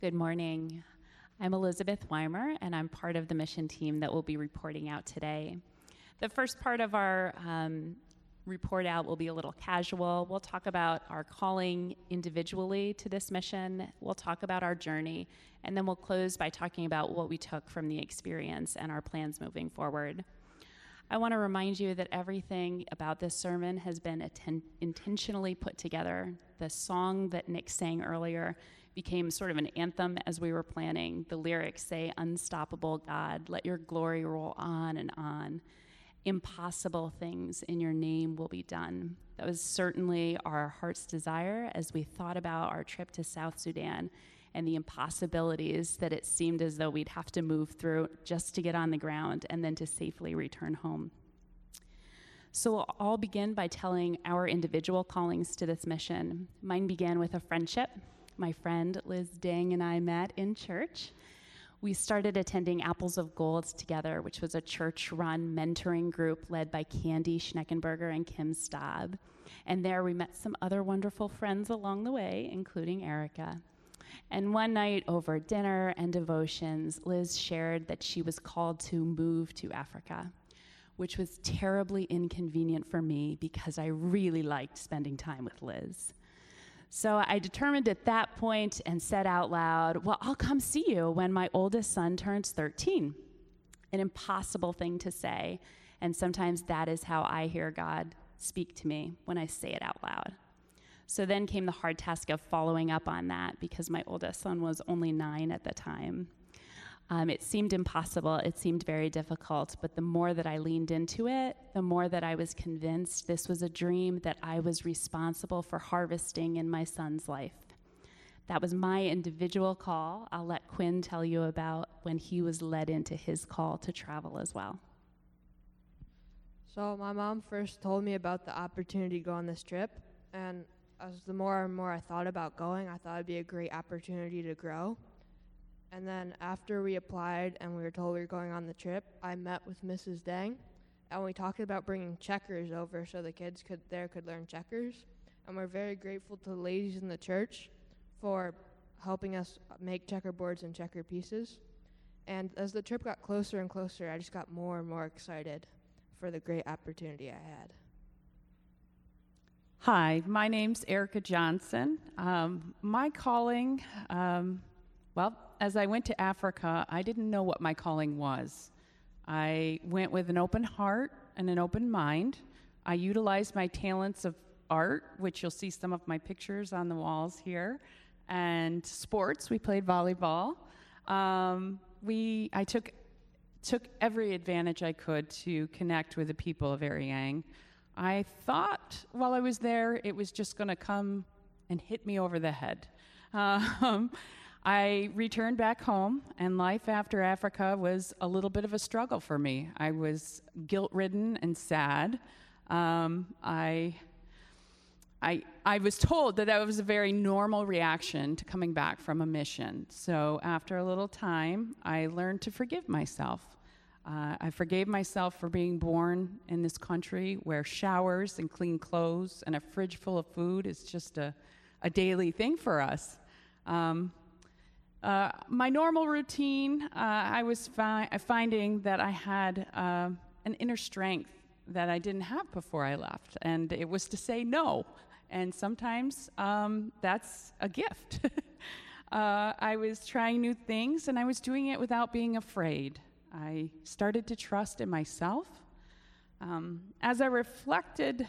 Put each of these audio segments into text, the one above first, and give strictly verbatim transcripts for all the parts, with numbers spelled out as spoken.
Good morning. I'm Elizabeth Weimer, and I'm part of the mission team that will be reporting out today. The first part of our um, report out will be a little casual. We'll talk about our calling individually to this mission. We'll talk about our journey, and then we'll close by talking about what we took from the experience and our plans moving forward. I want to remind you that everything about this sermon has been atten- intentionally put together. The song that Nick sang earlier became sort of an anthem as we were planning. The lyrics say, "Unstoppable God, let your glory roll on and on. Impossible things in your name will be done." That was certainly our heart's desire as we thought about our trip to South Sudan and the impossibilities that it seemed as though we'd have to move through just to get on the ground and then to safely return home. So we'll all begin by telling our individual callings to this mission. Mine began with a friendship. My friend Liz Dang and I met in church. We started attending Apples of Gold together, which was a church-run mentoring group led by Candy Schneckenberger and Kim Staub. And there we met some other wonderful friends along the way, including Erica. And one night over dinner and devotions, Liz shared that she was called to move to Africa, which was terribly inconvenient for me because I really liked spending time with Liz. So I determined at that point and said out loud, well, I'll come see you when my oldest son turns thirteen. An impossible thing to say, and sometimes that is how I hear God speak to me when I say it out loud. So then came the hard task of following up on that because my oldest son was only nine at the time. Um, it seemed impossible, it seemed very difficult, but the more that I leaned into it, the more that I was convinced this was a dream that I was responsible for harvesting in my son's life. That was my individual call. I'll let Quinn tell you about when he was led into his call to travel as well. So my mom first told me about the opportunity to go on this trip, and as the more and more I thought about going, I thought it'd be a great opportunity to grow. And then after we applied and we were told we were going on the trip, I met with Missus Dang, and we talked about bringing checkers over so the kids could there could learn checkers. And we're very grateful to the ladies in the church for helping us make checkerboards and checker pieces. And as the trip got closer and closer, I just got more and more excited for the great opportunity I had. Hi, my name's Erica Johnson. Um, my calling, um, well, as I went to Africa, I didn't know what my calling was. I went with an open heart and an open mind. I utilized my talents of art, which you'll see some of my pictures on the walls here, and sports. We played volleyball. Um, we, I took, took every advantage I could to connect with the people of Ariang. I thought while I was there, it was just going to come and hit me over the head. Um, I returned back home, and life after Africa was a little bit of a struggle for me. I was guilt-ridden and sad. Um, I, I, I was told that that was a very normal reaction to coming back from a mission. So after a little time, I learned to forgive myself. Uh, I forgave myself for being born in this country where showers and clean clothes and a fridge full of food is just a, a daily thing for us. Um, Uh, my normal routine, uh, I was fi- finding that I had uh, an inner strength that I didn't have before I left, and it was to say no. And sometimes um, that's a gift. uh, I was trying new things, and I was doing it without being afraid. I started to trust in myself. Um, as I reflected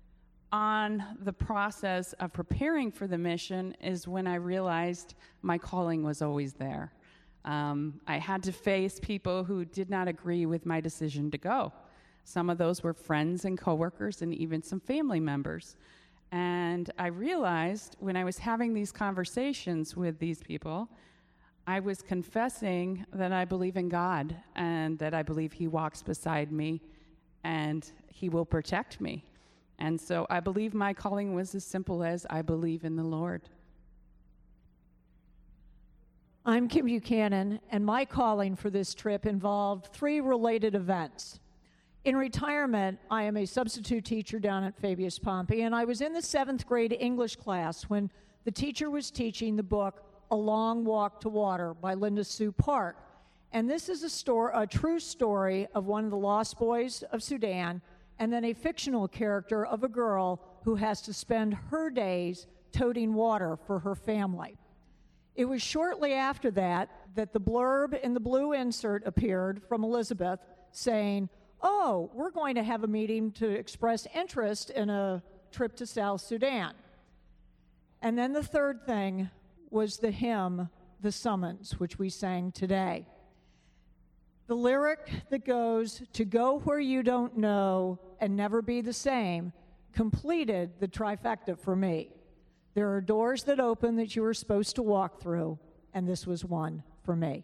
on the process of preparing for the mission is when I realized my calling was always there. Um, I had to face people who did not agree with my decision to go. Some of those were friends and coworkers and even some family members. And I realized when I was having these conversations with these people, I was confessing that I believe in God and that I believe He walks beside me and He will protect me. And so I believe my calling was as simple as I believe in the Lord. I'm Kim Buchanan, and my calling for this trip involved three related events. In retirement, I am a substitute teacher down at Fabius Pompey, and I was in the seventh grade English class when the teacher was teaching the book A Long Walk to Water by Linda Sue Park. And this is a, story, a true story of one of the lost boys of Sudan, and then a fictional character of a girl who has to spend her days toting water for her family. It was shortly after that that the blurb in the blue insert appeared from Elizabeth saying, oh, we're going to have a meeting to express interest in a trip to South Sudan. And then the third thing was the hymn, The Summons, which we sang today. The lyric that goes, to go where you don't know and never be the same, completed the trifecta for me. There are doors that open that you were supposed to walk through, and this was one for me.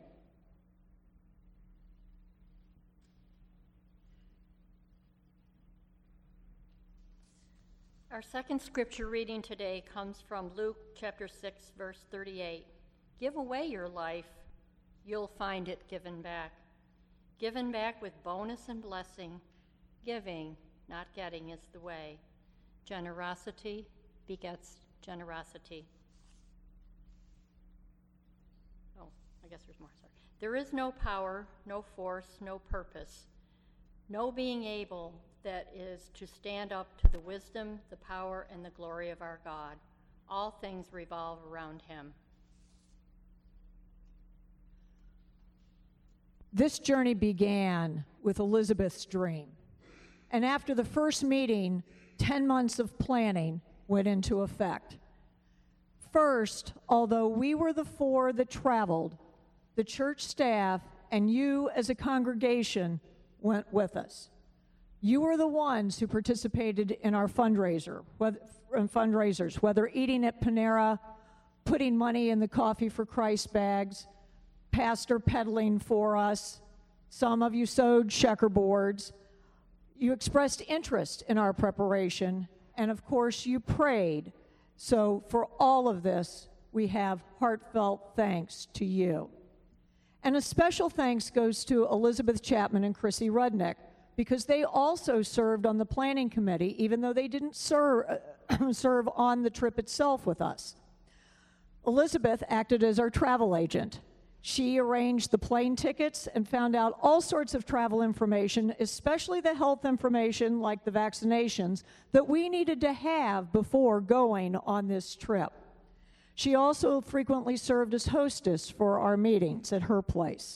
Our second scripture reading today comes from Luke chapter six, verse thirty-eight. Give away your life, you'll find it given back. Given back with bonus and blessing. Giving, not getting, is the way. Generosity begets generosity. Oh, I guess there's more, sorry. There is no power, no force, no purpose, no being able that is to stand up to the wisdom, the power, and the glory of our God. All things revolve around him. This journey began with Elizabeth's dream. And after the first meeting, ten months of planning went into effect. First, although we were the four that traveled, the church staff and you as a congregation went with us. You were the ones who participated in our fundraiser, whether, in fundraisers, whether eating at Panera, putting money in the Coffee for Christ bags, pastor peddling for us. Some of you sewed checkerboards. You expressed interest in our preparation, and of course you prayed. So for all of this, we have heartfelt thanks to you. And a special thanks goes to Elizabeth Chapman and Chrissy Rudnick, because they also served on the planning committee, even though they didn't serve, uh, serve on the trip itself with us. Elizabeth acted as our travel agent. She arranged the plane tickets and found out all sorts of travel information, especially the health information like the vaccinations that we needed to have before going on this trip. She also frequently served as hostess for our meetings at her place.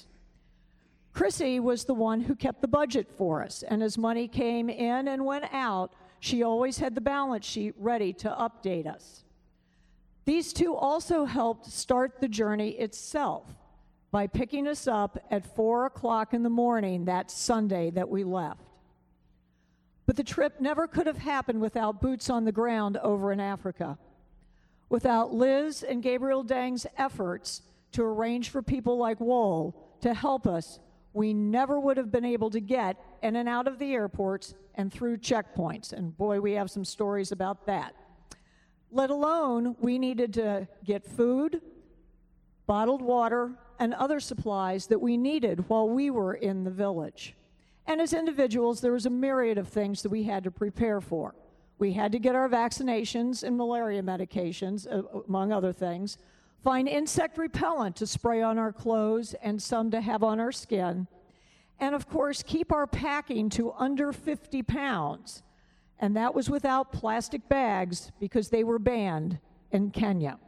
Chrissy was the one who kept the budget for us, and as money came in and went out, she always had the balance sheet ready to update us. These two also helped start the journey itself by picking us up at four o'clock in the morning that Sunday that we left. But the trip never could have happened without boots on the ground over in Africa. Without Liz and Gabriel Dang's efforts to arrange for people like Wool to help us, we never would have been able to get in and out of the airports and through checkpoints. And boy, we have some stories about that. Let alone, we needed to get food, bottled water, and other supplies that we needed while we were in the village. And as individuals, there was a myriad of things that we had to prepare for. We had to get our vaccinations and malaria medications, uh, among other things, find insect repellent to spray on our clothes and some to have on our skin, and of course, keep our packing to under fifty pounds. And that was without plastic bags because they were banned in Kenya.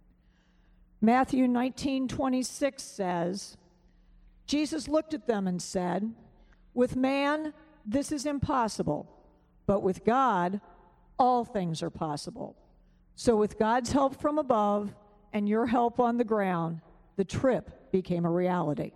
Matthew nineteen twenty-six says, Jesus looked at them and said, with man, this is impossible, but with God, all things are possible. So with God's help from above and your help on the ground, the trip became a reality.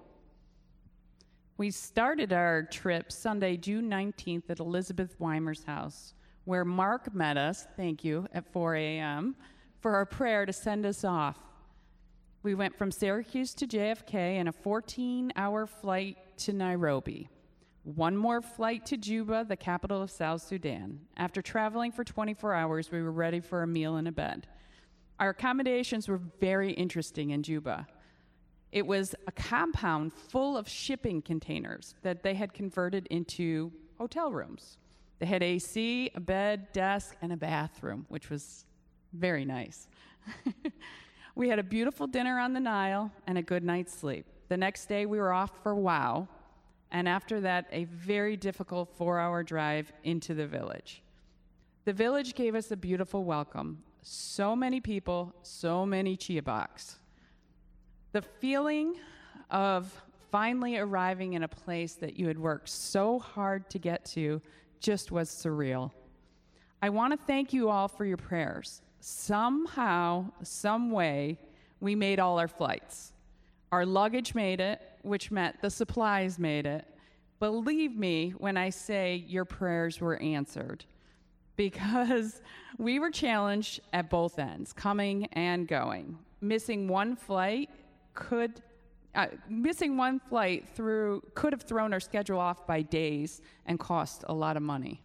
We started our trip Sunday, June nineteenth at Elizabeth Weimer's house, where Mark met us, thank you, at four a.m. for our prayer to send us off. We went from Syracuse to J F K in a fourteen-hour flight to Nairobi. One more flight to Juba, the capital of South Sudan. After traveling for twenty-four hours, we were ready for a meal and a bed. Our accommodations were very interesting in Juba. It was a compound full of shipping containers that they had converted into hotel rooms. They had A C, a bed, desk, and a bathroom, which was very nice. We had a beautiful dinner on the Nile and a good night's sleep. The next day, we were off for WOW, and after that, a very difficult four-hour drive into the village. The village gave us a beautiful welcome. So many people, so many chiabaks. The feeling of finally arriving in a place that you had worked so hard to get to just was surreal. I want to thank you all for your prayers. Somehow, some way, we made all our flights. Our luggage made it, which meant the supplies made it. Believe me when I say your prayers were answered, because we were challenged at both ends, coming and going. Missing one flight could, uh, missing one flight through could have thrown our schedule off by days and cost a lot of money.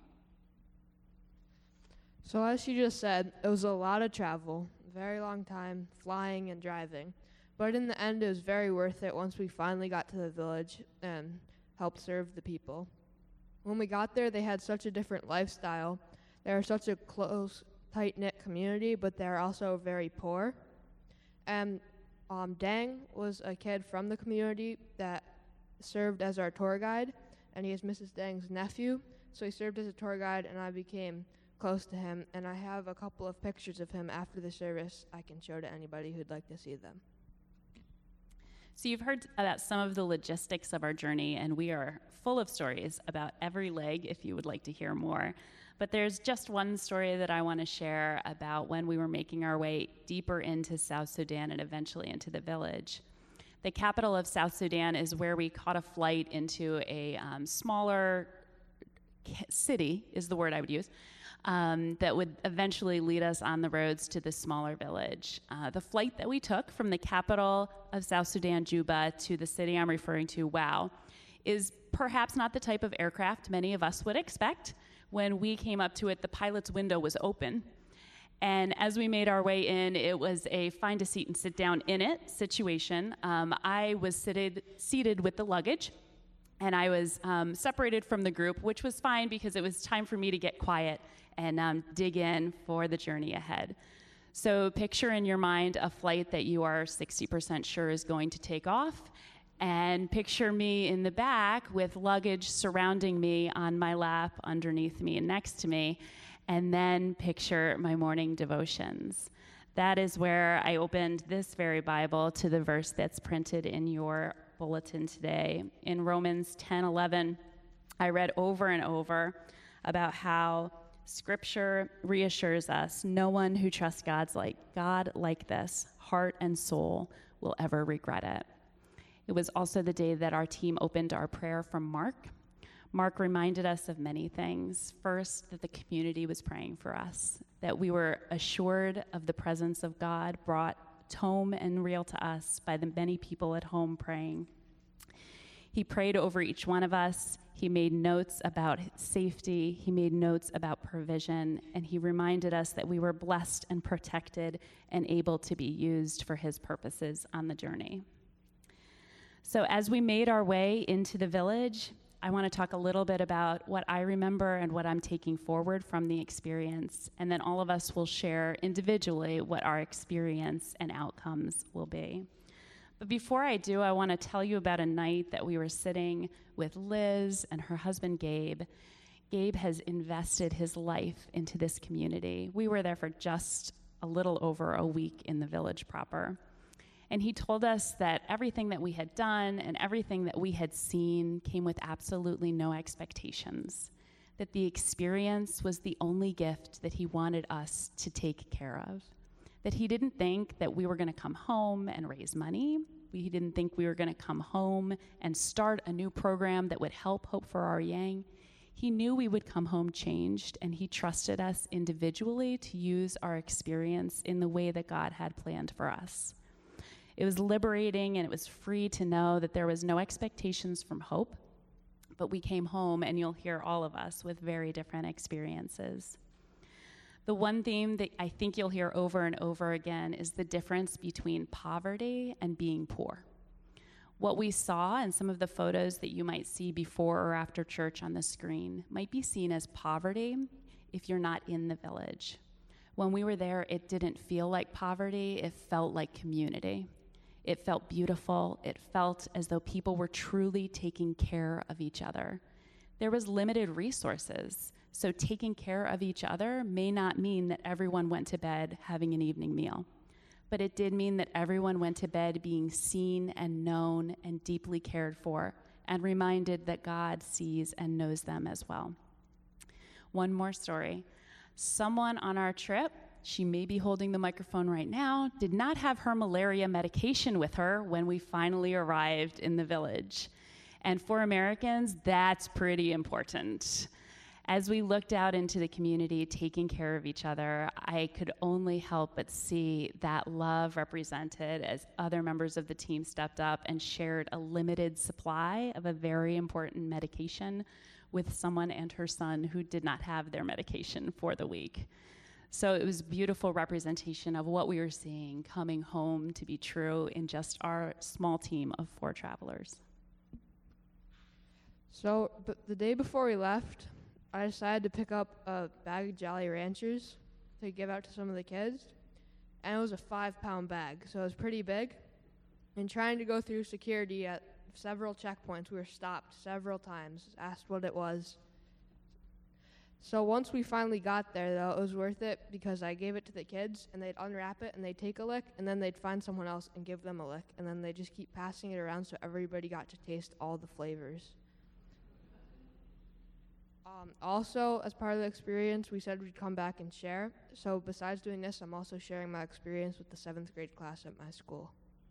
So as she just said, it was a lot of travel, very long time, flying and driving. But in the end, it was very worth it once we finally got to the village and helped serve the people. When we got there, they had such a different lifestyle. They were such a close, tight-knit community, but they're also very poor. And um, Dang was a kid from the community that served as our tour guide, and he is Missus Dang's nephew. So he served as a tour guide, and I became close to him. And I have a couple of pictures of him after the service I can show to anybody who'd like to see them. So you've heard about some of the logistics of our journey, and we are full of stories about every leg if you would like to hear more. But there's just one story that I want to share about when we were making our way deeper into South Sudan and eventually into the village. The capital of South Sudan is where we caught a flight into a um, smaller city, is the word I would use, Um, that would eventually lead us on the roads to the smaller village. Uh, the flight that we took from the capital of South Sudan, Juba, to the city I'm referring to, WOW, is perhaps not the type of aircraft many of us would expect. When we came up to it, the pilot's window was open. And as we made our way in, it was a find a seat and sit down in it situation. Um, I was seated, seated with the luggage, and I was um, separated from the group, which was fine because it was time for me to get quiet and um, dig in for the journey ahead. So picture in your mind a flight that you are sixty percent sure is going to take off, and picture me in the back with luggage surrounding me on my lap, underneath me and next to me, and then picture my morning devotions. That is where I opened this very Bible to the verse that's printed in your bulletin today. In Romans ten eleven, I read over and over about how Scripture reassures us no one who trusts God's like God like this, heart and soul, will ever regret it. It was also the day that our team opened our prayer from Mark. Mark reminded us of many things. First, that the community was praying for us, that we were assured of the presence of God brought home and real to us by the many people at home praying. He prayed over each one of us. He made notes about safety. He made notes about provision, and he reminded us that we were blessed and protected and able to be used for his purposes on the journey. So as we made our way into the village, I want to talk a little bit about what I remember and what I'm taking forward from the experience, and then all of us will share individually what our experience and outcomes will be. But before I do, I want to tell you about a night that we were sitting with Liz and her husband, Gabe. Gabe has invested his life into this community. We were there for just a little over a week in the village proper. And he told us that everything that we had done and everything that we had seen came with absolutely no expectations, that the experience was the only gift that he wanted us to take care of, that he didn't think that we were going to come home and raise money. He didn't think we were going to come home and start a new program that would help Hope for Our Yang. He knew we would come home changed, and he trusted us individually to use our experience in the way that God had planned for us. It was liberating, and it was free to know that there was no expectations from Hope, but we came home, and you'll hear all of us with very different experiences. The one theme that I think you'll hear over and over again is the difference between poverty and being poor. What we saw in some of the photos that you might see before or after church on the screen might be seen as poverty if you're not in the village. When we were there, it didn't feel like poverty, it felt like community. It felt beautiful. It felt as though people were truly taking care of each other. There was limited resources, so taking care of each other may not mean that everyone went to bed having an evening meal, but it did mean that everyone went to bed being seen and known and deeply cared for, and reminded that God sees and knows them as well. One more story. Someone on our trip, she may be holding the microphone right now, did not have her malaria medication with her when we finally arrived in the village. And for Americans, that's pretty important. As we looked out into the community, taking care of each other, I could only help but see that love represented as other members of the team stepped up and shared a limited supply of a very important medication with someone and her son who did not have their medication for the week. So it was beautiful representation of what we were seeing coming home to be true in just our small team of four travelers. So but the day before we left, I decided to pick up a bag of Jolly Ranchers to give out to some of the kids. And it was a five pound bag, so it was pretty big. And trying to go through security at several checkpoints, we were stopped several times, asked what it was. So once we finally got there, though, it was worth it because I gave it to the kids, and they'd unwrap it, and they'd take a lick, and then they'd find someone else and give them a lick, and then they'd just keep passing it around so everybody got to taste all the flavors. Um, also, as part of the experience, we said we'd come back and share. So besides doing this, I'm also sharing my experience with the seventh grade class at my school.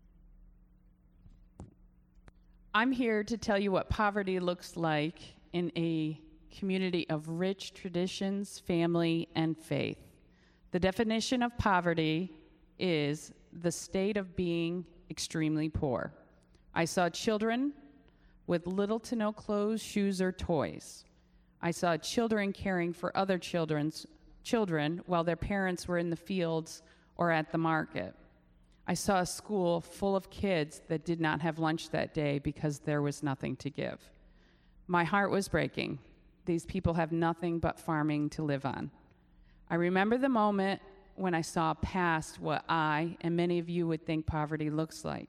I'm here to tell you what poverty looks like in a community of rich traditions, family, and faith. The definition of poverty is the state of being extremely poor. I saw children with little to no clothes, shoes, or toys. I saw children caring for other children's children while their parents were in the fields or at the market. I saw a school full of kids that did not have lunch that day because there was nothing to give. My heart was breaking. These people have nothing but farming to live on. I remember the moment when I saw past what I and many of you would think poverty looks like.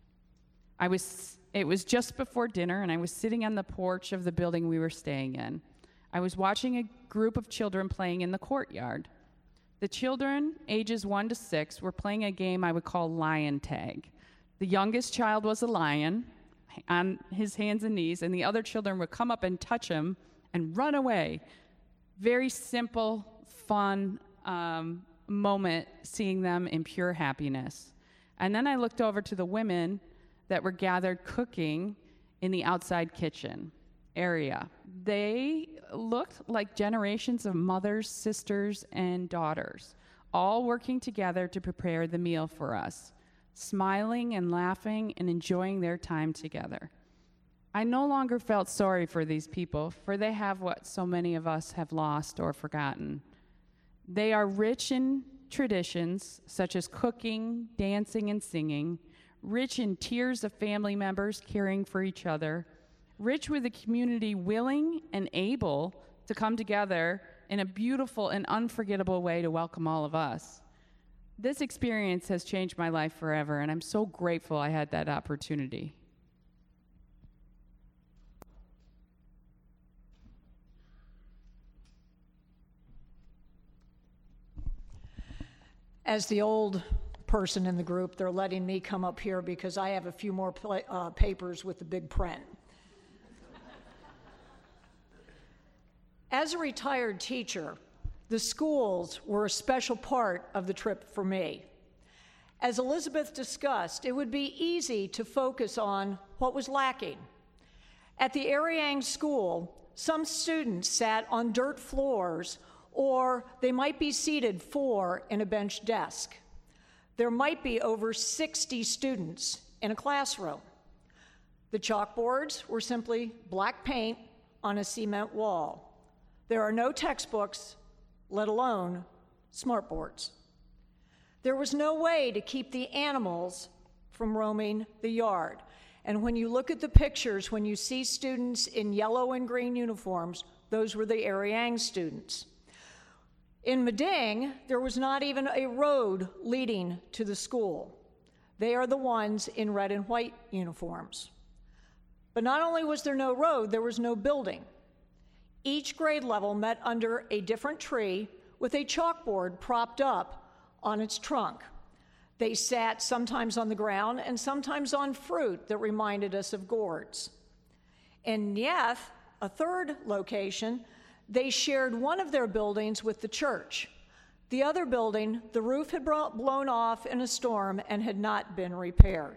I was, it was just before dinner, and I was sitting on the porch of the building we were staying in. I was watching a group of children playing in the courtyard. The children, ages one to six, were playing a game I would call lion tag. The youngest child was a lion on his hands and knees, and the other children would come up and touch him and run away. Very simple, fun um, moment seeing them in pure happiness. And then I looked over to the women that were gathered cooking in the outside kitchen area. They looked like generations of mothers, sisters, and daughters, all working together to prepare the meal for us, smiling and laughing and enjoying their time together. I no longer felt sorry for these people, for they have what so many of us have lost or forgotten. They are rich in traditions such as cooking, dancing, and singing, rich in tears of family members caring for each other, rich with a community willing and able to come together in a beautiful and unforgettable way to welcome all of us. This experience has changed my life forever, and I'm so grateful I had that opportunity. As the old person in the group, they're letting me come up here because I have a few more pla- uh, papers with the big print. As a retired teacher, the schools were a special part of the trip for me. As Elizabeth discussed, it would be easy to focus on what was lacking. At the Ariang School, some students sat on dirt floors, or they might be seated four in a bench desk. There might be over sixty students in a classroom. The chalkboards were simply black paint on a cement wall. There are no textbooks, let alone smartboards. There was no way to keep the animals from roaming the yard. And when you look at the pictures, when you see students in yellow and green uniforms, those were the Ariang students. In Meding, there was not even a road leading to the school. They are the ones in red and white uniforms. But not only was there no road, there was no building. Each grade level met under a different tree with a chalkboard propped up on its trunk. They sat sometimes on the ground and sometimes on fruit that reminded us of gourds. In Nieth, a third location, they shared one of their buildings with the church. The other building, the roof had blown off in a storm and had not been repaired.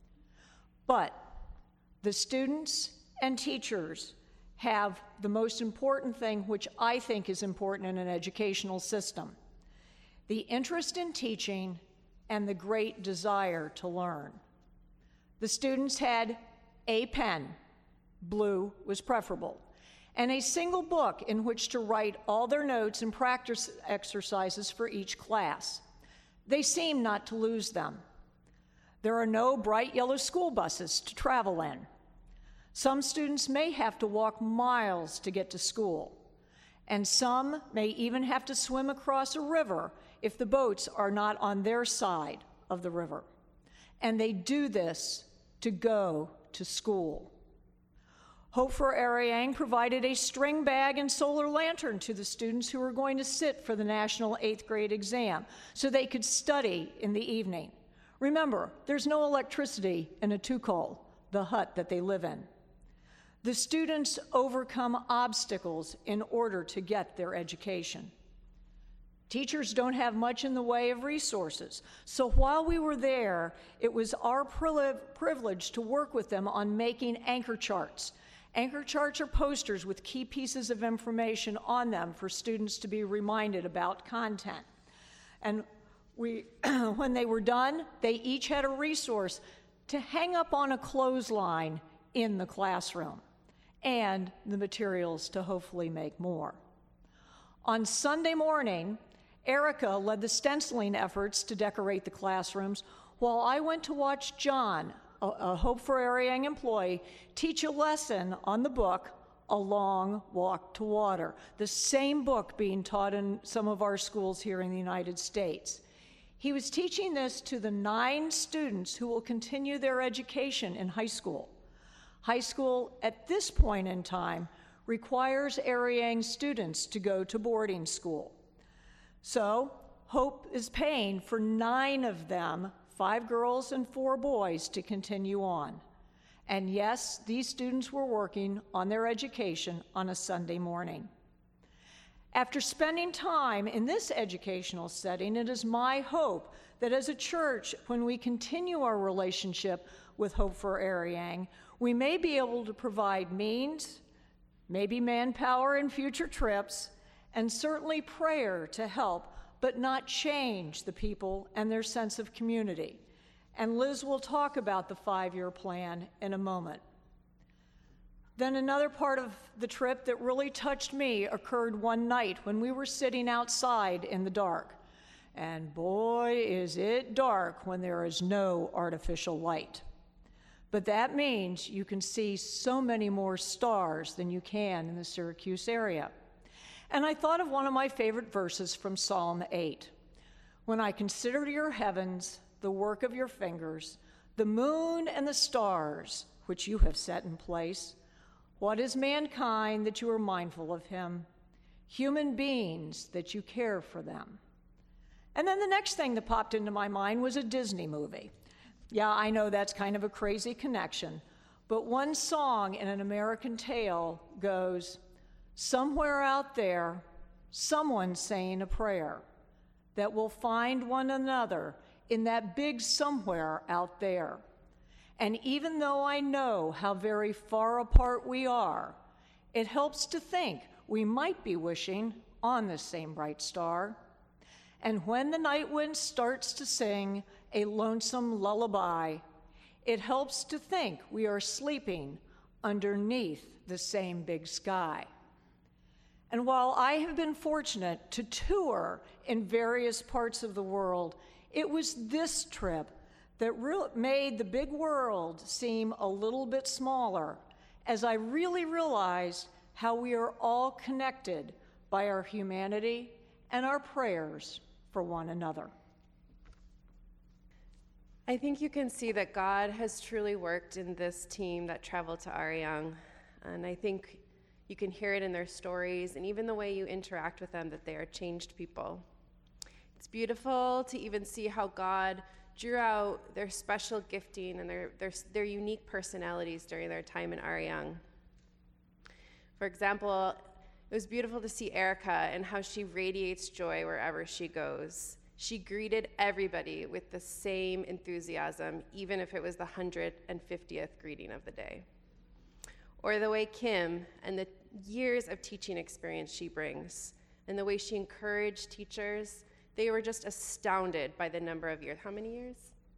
But the students and teachers have the most important thing, which I think is important in an educational system: the interest in teaching and the great desire to learn. The students had a pen, blue was preferable, and a single book in which to write all their notes and practice exercises for each class. They seem not to lose them. There are no bright yellow school buses to travel in. Some students may have to walk miles to get to school, and some may even have to swim across a river if the boats are not on their side of the river. And they do this to go to school. Hope for Ariang provided a string bag and solar lantern to the students who were going to sit for the national eighth grade exam so they could study in the evening. Remember, there's no electricity in Atukul, the hut that they live in. The students overcome obstacles in order to get their education. Teachers don't have much in the way of resources, so while we were there, it was our privilege to work with them on making anchor charts. Anchor charts are posters with key pieces of information on them for students to be reminded about content. And we, when they were done, they each had a resource to hang up on a clothesline in the classroom, and the materials to hopefully make more. On Sunday morning, Erica led the stenciling efforts to decorate the classrooms, while I went to watch John, a, a Hope for Ariang employee, teach a lesson on the book, A Long Walk to Water, the same book being taught in some of our schools here in the United States. He was teaching this to the nine students who will continue their education in high school. High school, at this point in time, requires Ariang students to go to boarding school. So, Hope is paying for nine of them, five girls and four boys, to continue on. And yes, these students were working on their education on a Sunday morning. After spending time in this educational setting, it is my hope that as a church, when we continue our relationship with Hope for Ariang, we may be able to provide means, maybe manpower in future trips, and certainly prayer to help, but not change the people and their sense of community. And Liz will talk about the five-year plan in a moment. Then another part of the trip that really touched me occurred one night when we were sitting outside in the dark. And boy, is it dark when there is no artificial light. But that means you can see so many more stars than you can in the Syracuse area. And I thought of one of my favorite verses from Psalm eight. When I consider your heavens, the work of your fingers, the moon and the stars which you have set in place, what is mankind that you are mindful of him? Human beings that you care for them. And then the next thing that popped into my mind was a Disney movie. Yeah, I know that's kind of a crazy connection, but one song in An American Tale goes, somewhere out there, someone's saying a prayer that we'll find one another in that big somewhere out there. And even though I know how very far apart we are, it helps to think we might be wishing on the same bright star. And when the night wind starts to sing a lonesome lullaby, it helps to think we are sleeping underneath the same big sky. And while I have been fortunate to tour in various parts of the world, it was this trip that re- made the big world seem a little bit smaller, as I really realized how we are all connected by our humanity and our prayers for one another. I think you can see that God has truly worked in this team that traveled to Arirang. And I think you can hear it in their stories and even the way you interact with them, that they are changed people. It's beautiful to even see how God drew out their special gifting and their, their, their unique personalities during their time in Arirang. For example, it was beautiful to see Erica and how she radiates joy wherever she goes. She greeted everybody with the same enthusiasm, even if it was the one hundred fiftieth greeting of the day. Or the way Kim and the years of teaching experience she brings, and the way she encouraged teachers, they were just astounded by the number of years. How many years?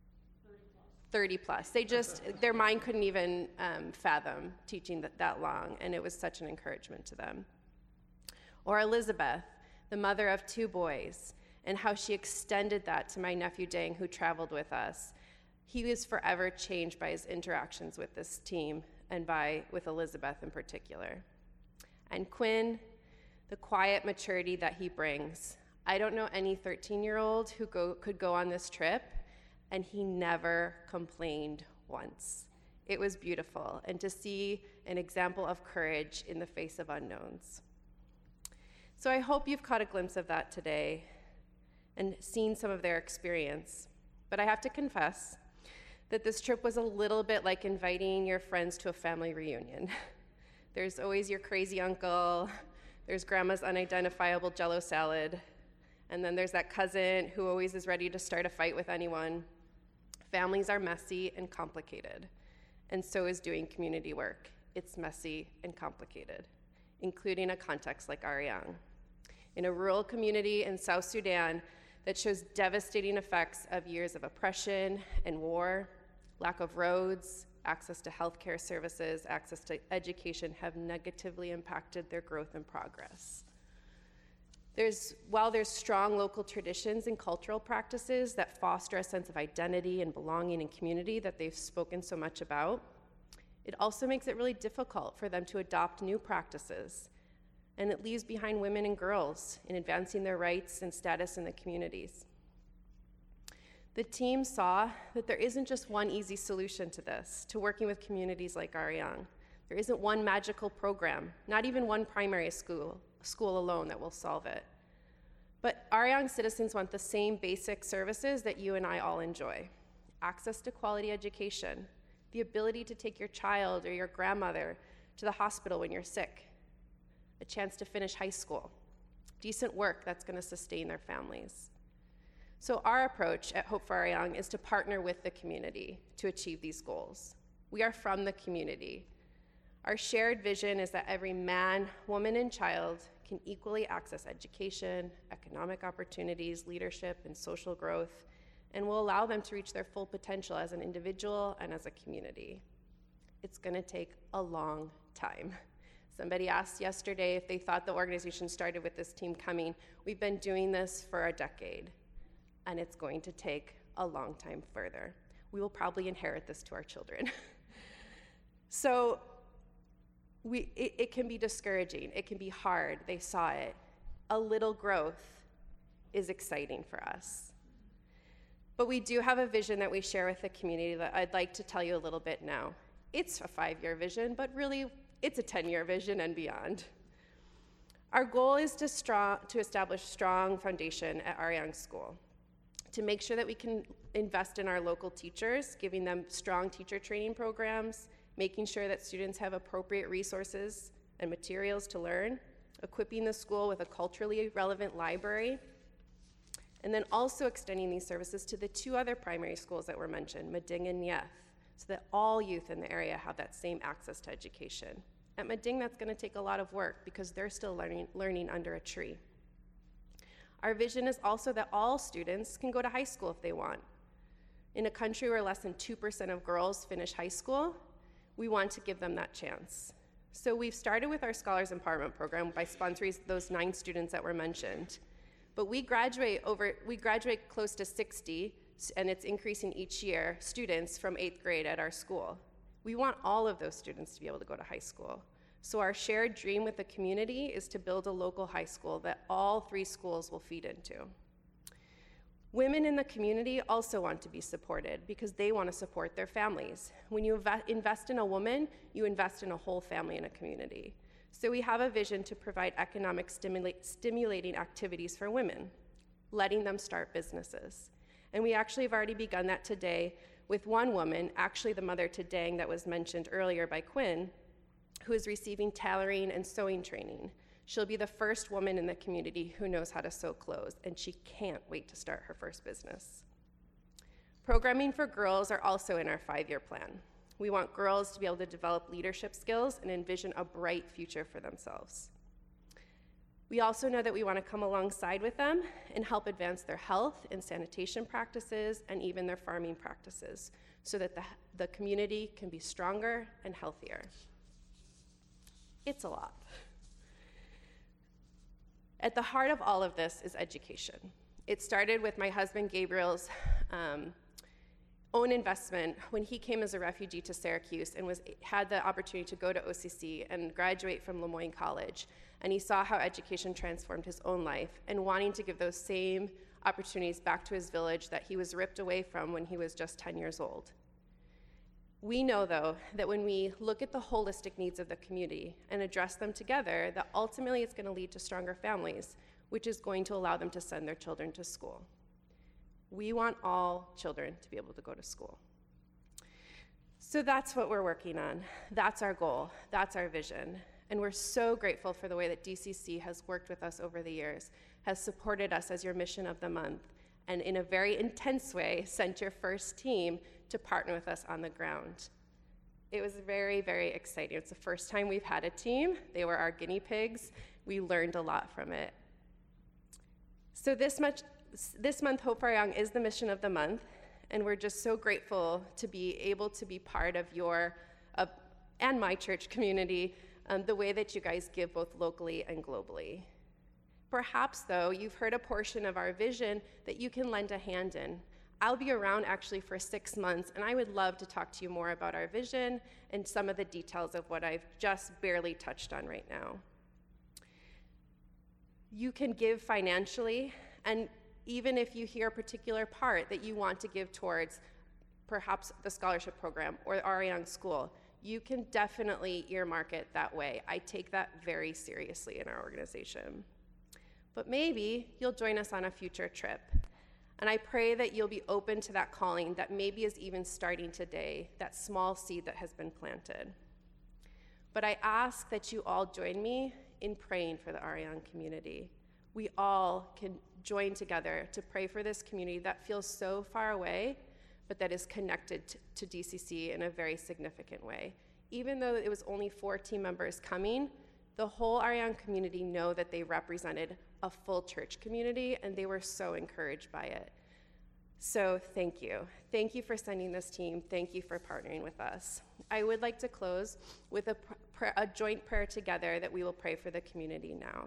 thirty plus. They just, their mind couldn't even um, fathom teaching that, that long, and it was such an encouragement to them. Or Elizabeth, the mother of two boys, and how she extended that to my nephew Dang, who traveled with us. He was forever changed by his interactions with this team, and by with Elizabeth in particular. And Quinn, the quiet maturity that he brings. I don't know any thirteen-year-old who go, could go on this trip, and he never complained once. It was beautiful, and to see an example of courage in the face of unknowns. So I hope you've caught a glimpse of that today and seen some of their experience. But I have to confess that this trip was a little bit like inviting your friends to a family reunion. There's always your crazy uncle, there's grandma's unidentifiable Jell-O salad, and then there's that cousin who always is ready to start a fight with anyone. Families are messy and complicated, and so is doing community work. It's messy and complicated, including a context like Arirang, in a rural community in South Sudan that shows devastating effects of years of oppression and war. Lack of roads, access to healthcare services, access to education have negatively impacted their growth and progress. There's, while there's strong local traditions and cultural practices that foster a sense of identity and belonging and community that they've spoken so much about, it also makes it really difficult for them to adopt new practices, and it leaves behind women and girls in advancing their rights and status in the communities. The team saw that there isn't just one easy solution to this, to working with communities like Arirang. There isn't one magical program, not even one primary school, school alone that will solve it. But Arirang citizens want the same basic services that you and I all enjoy: access to quality education, the ability to take your child or your grandmother to the hospital when you're sick, a chance to finish high school, decent work that's going to sustain their families. So our approach at Hope for Arirang is to partner with the community to achieve these goals. We are from the community. Our shared vision is that every man, woman, and child can equally access education, economic opportunities, leadership, and social growth, and will allow them to reach their full potential as an individual and as a community. It's going to take a long time. Somebody asked yesterday if they thought the organization started with this team coming. We've been doing this for a decade, and it's going to take a long time further. We will probably inherit this to our children. So we, it, it can be discouraging. It can be hard. They saw it. A little growth is exciting for us. But we do have a vision that we share with the community that I'd like to tell you a little bit now. It's a five-year vision, but really it's a ten-year vision and beyond. Our goal is to, strong, to establish strong foundation at Arirang School, to make sure that we can invest in our local teachers, giving them strong teacher training programs, making sure that students have appropriate resources and materials to learn, equipping the school with a culturally relevant library, and then also extending these services to the two other primary schools that were mentioned, Mading and Nyeth, so that all youth in the area have that same access to education. At Mading, that's going to take a lot of work because they're still learning, learning under a tree. Our vision is also that all students can go to high school if they want. In a country where less than two percent of girls finish high school, we want to give them that chance. So we've started with our Scholars Empowerment Program by sponsoring those nine students that were mentioned. But we graduate over, we graduate close to sixty, and it's increasing each year, students from eighth grade at our school. We want all of those students to be able to go to high school. So our shared dream with the community is to build a local high school that all three schools will feed into. Women in the community also want to be supported because they want to support their families. When you invest in a woman, you invest in a whole family and a community. So we have a vision to provide economic stimula- stimulating activities for women, letting them start businesses. And we actually have already begun that today with one woman, actually the mother to Dang that was mentioned earlier by Quinn, who is receiving tailoring and sewing training. She'll be the first woman in the community who knows how to sew clothes, and she can't wait to start her first business. Programming for girls are also in our five-year plan. We want girls to be able to develop leadership skills and envision a bright future for themselves. We also know that we want to come alongside with them and help advance their health and sanitation practices and even their farming practices so that the, the community can be stronger and healthier. It's a lot. At the heart of all of this is education. It started with my husband Gabriel's um, own investment when he came as a refugee to Syracuse and was, had the opportunity to go to O C C and graduate from Le Moyne College. And he saw how education transformed his own life and wanting to give those same opportunities back to his village that he was ripped away from when he was just ten years old. We know, though, that when we look at the holistic needs of the community and address them together, that ultimately it's going to lead to stronger families, which is going to allow them to send their children to school. We want all children to be able to go to school. So that's what we're working on. That's our goal. That's our vision. And we're so grateful for the way that D C C has worked with us over the years, has supported us as your mission of the month, and in a very intense way, sent your first team to partner with us on the ground. It was very, very exciting. It's the first time we've had a team. They were our guinea pigs. We learned a lot from it. So this much, this month, Hope for Our Young is the mission of the month, and we're just so grateful to be able to be part of your uh, and my church community, um, the way that you guys give both locally and globally. Perhaps, though, you've heard a portion of our vision that you can lend a hand in. I'll be around actually for six months, and I would love to talk to you more about our vision and some of the details of what I've just barely touched on right now. You can give financially, and even if you hear a particular part that you want to give towards perhaps the scholarship program or Our Young School, you can definitely earmark it that way. I take that very seriously in our organization. But maybe you'll join us on a future trip. And I pray that you'll be open to that calling that maybe is even starting today, that small seed that has been planted. But I ask that you all join me in praying for the Our Young community. We all can join together to pray for this community that feels so far away, but that is connected to, to D C C in a very significant way. Even though it was only four team members coming, the whole Our Young community know that they represented a full church community, and they were so encouraged by it. So thank you. Thank you for sending this team. Thank you for partnering with us. I would like to close with a, pr- a joint prayer together that we will pray for the community now.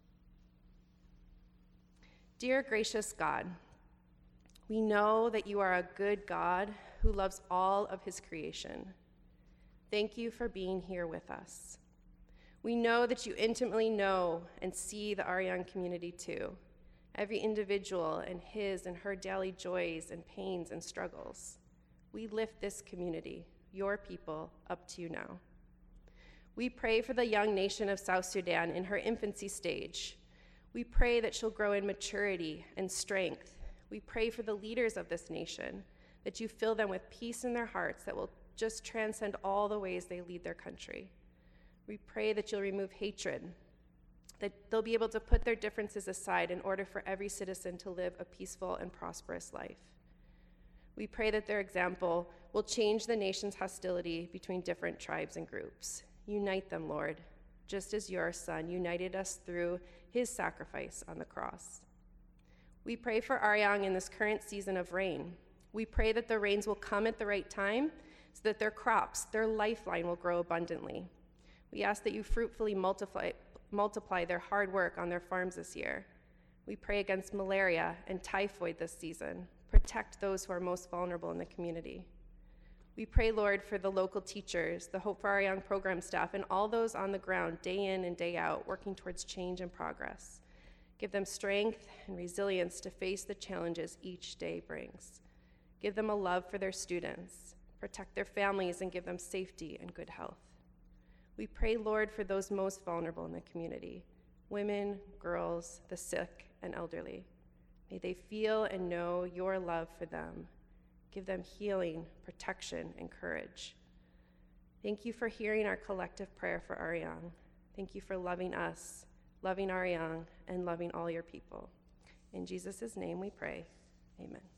Dear gracious God, we know that you are a good God who loves all of his creation. Thank you for being here with us. We know that you intimately know and see the Our Young community too, every individual and his and her daily joys and pains and struggles. We lift this community, your people, up to you now. We pray for the young nation of South Sudan in her infancy stage. We pray that she'll grow in maturity and strength. We pray for the leaders of this nation, that you fill them with peace in their hearts that will just transcend all the ways they lead their country. We pray that you'll remove hatred, that they'll be able to put their differences aside in order for every citizen to live a peaceful and prosperous life. We pray that their example will change the nation's hostility between different tribes and groups. Unite them, Lord, just as your Son united us through his sacrifice on the cross. We pray for Our Young in this current season of rain. We pray that the rains will come at the right time so that their crops, their lifeline, will grow abundantly. We ask that you fruitfully multiply, multiply their hard work on their farms this year. We pray against malaria and typhoid this season. Protect those who are most vulnerable in the community. We pray, Lord, for the local teachers, the Hope for Our Young program staff, and all those on the ground day in and day out working towards change and progress. Give them strength and resilience to face the challenges each day brings. Give them a love for their students, protect their families, and give them safety and good health. We pray, Lord, for those most vulnerable in the community, women, girls, the sick, and elderly. May they feel and know your love for them. Give them healing, protection, and courage. Thank you for hearing our collective prayer for our young. Thank you for loving us, loving our young, and loving all your people. In Jesus' name we pray. Amen.